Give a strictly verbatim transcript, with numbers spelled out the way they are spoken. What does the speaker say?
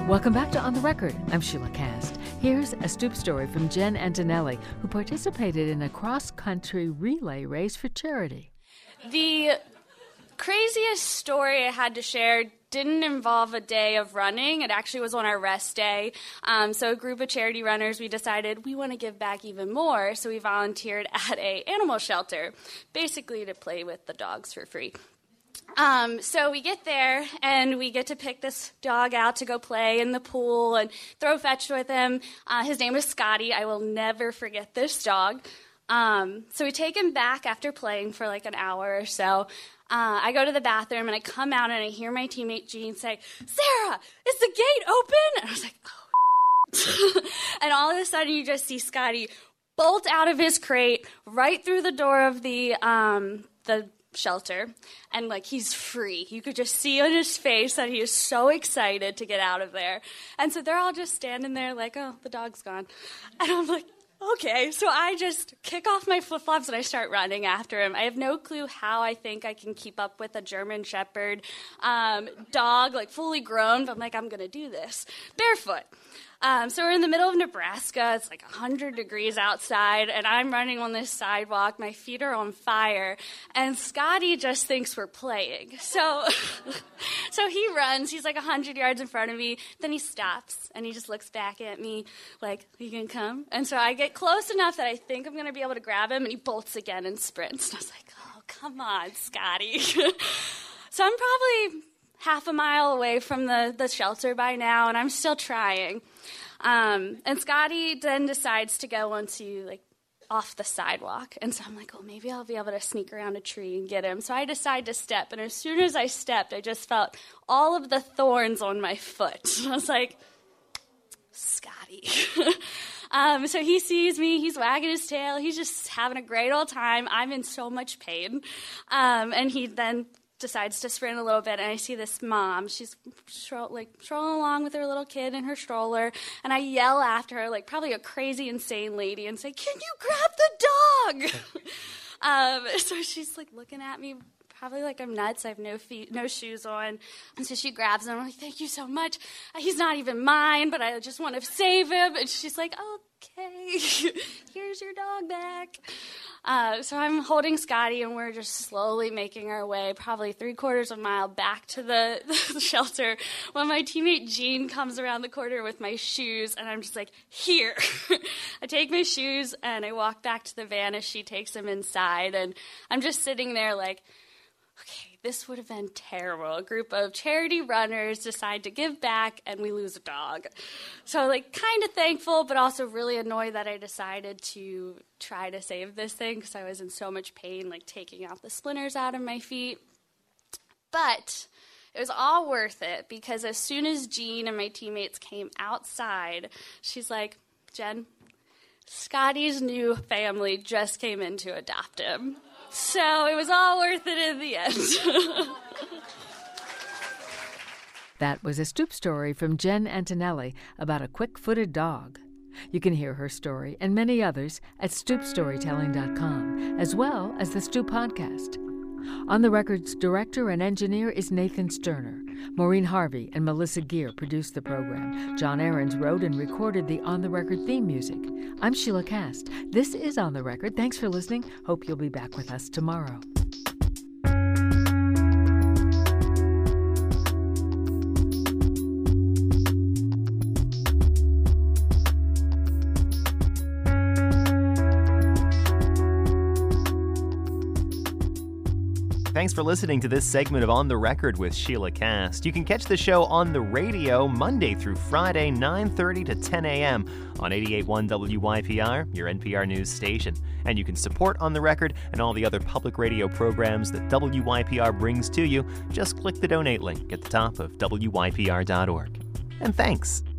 Welcome back to On the Record. I'm Sheila Cast. Here's a Stoop story from Jen Antonelli, who participated in a cross-country relay race for charity. The craziest story I had to share didn't involve a day of running. It actually was on our rest day. Um, so a group of charity runners, we decided we want to give back even more, so we volunteered at a animal shelter, basically to play with the dogs for free. Um, so we get there, and we get to pick this dog out to go play in the pool and throw fetch with him. Uh, his name is Scotty. I will never forget this dog. Um, so we take him back after playing for like an hour or so. Uh, I go to the bathroom, and I come out, and I hear my teammate Jean say, "Sarah, is the gate open?" And I was like, oh, and all of a sudden, you just see Scotty bolt out of his crate right through the door of the um, the shelter, and like he's free. You could just see on his face that he is so excited to get out of there. And so they're all just standing there like, oh, the dog's gone. And I'm like, okay. So I just kick off my flip-flops and I start running after him. I have no clue how I think I can keep up with a German Shepherd um, dog, like fully grown, but I'm like, I'm going to do this barefoot. Um, so we're in the middle of Nebraska. It's like one hundred degrees outside, and I'm running on this sidewalk. My feet are on fire, and Scotty just thinks we're playing. So so he runs. He's like one hundred yards in front of me. Then he stops, and he just looks back at me like, you can come? And so I get close enough that I think I'm going to be able to grab him, and he bolts again and sprints. And I was like, oh, come on, Scotty. So I'm probably half a mile away from the, the shelter by now, and I'm still trying. Um, and Scotty then decides to go onto, like, off the sidewalk. And so I'm like, oh, maybe I'll be able to sneak around a tree and get him. So I decide to step, and as soon as I stepped, I just felt all of the thorns on my foot. I was like, Scotty. um, so he sees me, he's wagging his tail, he's just having a great old time. I'm in so much pain. Um, and he then decides to sprint a little bit, and I see this mom. She's stro- like strolling along with her little kid in her stroller, and I yell after her like probably a crazy, insane lady and say, "Can you grab the dog?" um, so she's like looking at me probably like I'm nuts. I have no feet, no shoes on. And so she grabs him. I'm like, "Thank you so much. He's not even mine, but I just want to save him." And she's like, "Okay, here's your dog back." Uh, so I'm holding Scotty, and we're just slowly making our way, probably three quarters of a mile back to the, the shelter, when my teammate Jean comes around the corner with my shoes, and I'm just like, here. I take my shoes, and I walk back to the van as she takes them inside, and I'm just sitting there like, okay, this would have been terrible. A group of charity runners decide to give back, and we lose a dog. So, like, kind of thankful, but also really annoyed that I decided to try to save this thing because I was in so much pain, like taking out the splinters out of my feet. But it was all worth it because as soon as Jean and my teammates came outside, she's like, "Jen, Scotty's new family just came in to adopt him." So it was all worth it in the end. That was a Stoop story from Jen Antonelli about a quick-footed dog. You can hear her story and many others at stoop storytelling dot com, as well as the Stoop podcast. On the Record's director and engineer is Nathan Sterner. Maureen Harvey and Melissa Gear produced the program. John Ahrens wrote and recorded the On the Record theme music. I'm Sheila Cast. This is On the Record. Thanks for listening. Hope you'll be back with us tomorrow. Thanks for listening to this segment of On the Record with Sheila Cast. You can catch the show on the radio Monday through Friday, nine thirty to ten a.m. on eighty-eight point one W Y P R, your N P R news station. And you can support On the Record and all the other public radio programs that W Y P R brings to you. Just click the donate link at the top of W Y P R dot org. And thanks.